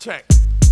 Check.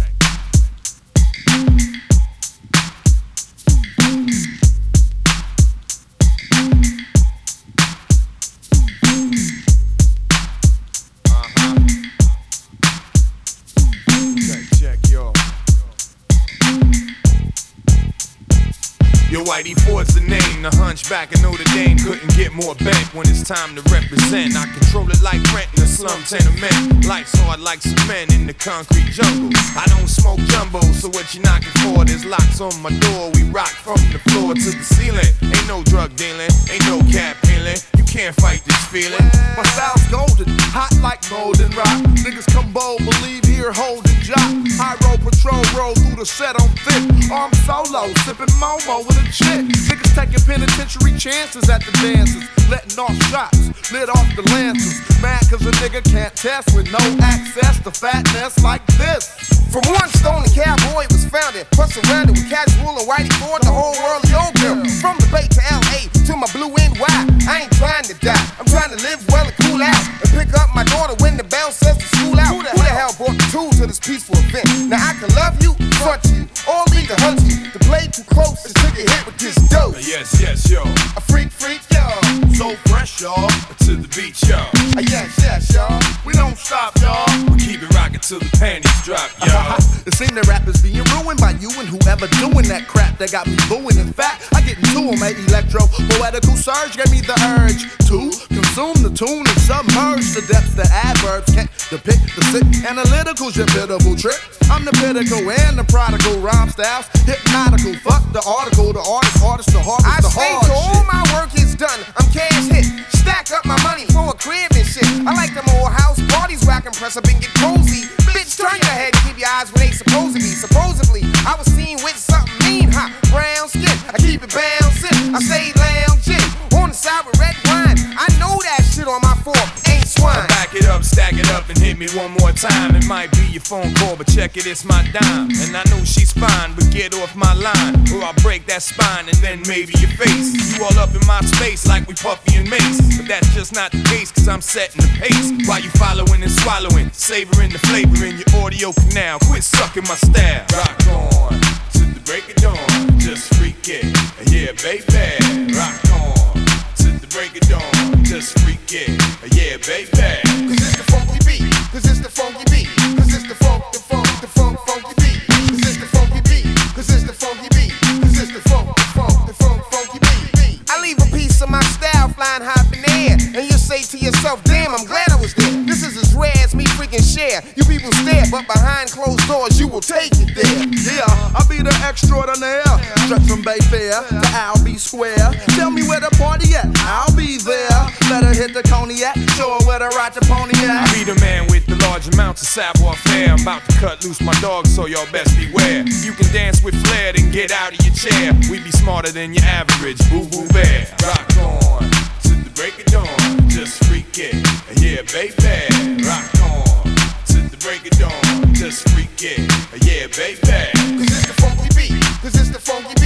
Yo, Whitey Ford's the name, the hunchback of Notre Dame. Couldn't get more bent when it's time to represent. I control it like rent in a slum tenement. Life's hard like cement in the concrete jungle. I don't smoke jumbo, so what you knocking for? There's locks on my door, we rock from the floor to the ceiling. Ain't no drug dealing, ain't no cap peeling. You can't fight this feeling. My style's golden, hot like golden rock. Niggas come bold, believe here, holding jock. High road patrol, roll through the set on thick. Arm solo, sipping Momo with a chick. Niggas taking penitentiary chances at the dances, letting off shots, lit off the lances. Mad cause a nigga can't test with no access to fatness like this. From one stone, the cowboy was founded, plus surrounded with casual and Whitey Ford, the whole world is your girl. From the Bay to LA to my blue NY, I ain't trying to die, I'm trying to live well and cool out, and pick up my daughter when the bell says to school out. Who the hell brought the tool to this peaceful event? Now I can love you, front you, or lead to hunt you. To play too close and take a hit with this dope. Yes, yo. A freak, y'all. So fresh, y'all. To the beach, y'all. Yes, y'all. We don't stop, y'all. We keep it rockin' till the panties drop, y'all. It seems that rap is being ruined by you and whoever doing that crap that got me booing. In fact, I get into them at electro. Poetical surge gave me the urge to consume the tune and submerge the depths that adverbs can't depict. The sick analytical's your pitiful trick. I'm the pinnacle and the prodigal rhyme styles. Hypnotical, fuck the article, the artist, the harvest, I the stay hard till shit. all my work is done. I'm cash hit. Stack up my money for a crib and shit. I like them old house parties where I can press up and get cozy. Bitch, turn your head and keep your eyes where they supposed to be. Supposedly, I was seen with something mean, hot brown skin. I keep it bouncing. I stay lounging on the side with red wine. I know that shit on my fork ain't swine. Back it up, stack it up, and hit me one more time. It might be your phone call, but check it, it's my dime. And I know she's fine, but get off my line, or I'll break that spine and then maybe your face. You all up in my space like we Puffy and Mace, but that's just not the case, cause I'm setting the pace. While you following and swallowing, savoring the flavor in your audio canal. Quit sucking my style. Rock on to the break of dawn, just freak it, yeah baby. Rock on to the break of dawn, just freak it, yeah baby. Cause it's the funky beat. Cause it's the funky beat. Cause it's the funky beat. Cause it's the funky beat. Cause it's the funky beat. Cause it's the funky beat. I leave a piece of my style flying high in the air, and you say to yourself, damn, I'm glad I was there. This is as rare as me freaking share. You people stare, but behind closed doors you will take it there. Yeah, I'll be the extraordinaire. Stretch from Bayfair to Albee Square. Tell me where the party at, I'll be there. Let her hit the cognac, show her where to ride the pony at. I be the man with the large amounts of savoir faire. I'm about to cut loose my dog, so y'all best beware. You can dance with flair, then get out of your chair. We be smarter than your average boo-boo bear. Rock on to the break of dawn, just freak it, yeah baby. Rock on to the break of dawn, just freak it, yeah baby. Cause it's the funky beat. Cause it's the funky beat.